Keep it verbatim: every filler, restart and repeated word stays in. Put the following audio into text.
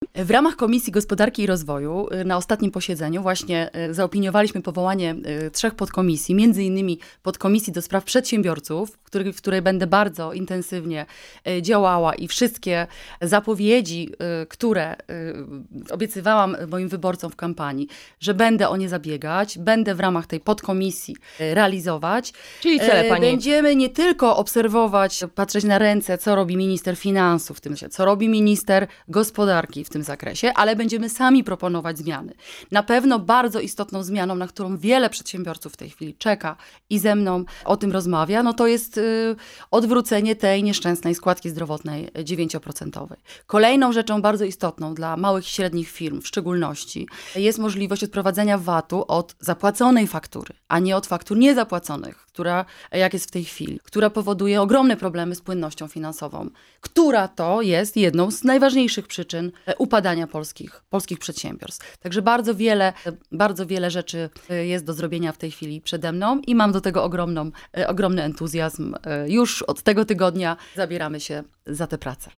W ramach Komisji Gospodarki i Rozwoju na ostatnim posiedzeniu właśnie zaopiniowaliśmy powołanie trzech podkomisji, między innymi podkomisji do spraw przedsiębiorców, w której, w której będę bardzo intensywnie działała i wszystkie zapowiedzi, które obiecywałam moim wyborcom w kampanii, że będę o nie zabiegać, będę w ramach tej podkomisji realizować. Czyli cele pani... Będziemy nie tylko obserwować, patrzeć na ręce, co robi minister finansów w tym zakresie, co robi minister gospodarki w tym zakresie, ale będziemy sami proponować zmiany. Na pewno bardzo istotną zmianą, na którą wiele przedsiębiorców w tej chwili czeka i ze mną o tym rozmawia, no to jest y, odwrócenie tej nieszczęsnej składki zdrowotnej dziewięć procent. Kolejną rzeczą bardzo istotną dla małych i średnich firm w szczególności jest możliwość odprowadzenia vatu od zapłaconej faktury, a nie od faktur niezapłaconych, która, jak jest w tej chwili, która powoduje ogromne problemy z płynnością finansową, która to jest jedną z najważniejszych przyczyn upadania polskich, polskich przedsiębiorstw. Także bardzo wiele, bardzo wiele rzeczy jest do zrobienia w tej chwili przede mną i mam do tego ogromną, ogromny entuzjazm. Już od tego tygodnia zabieramy się za tę pracę.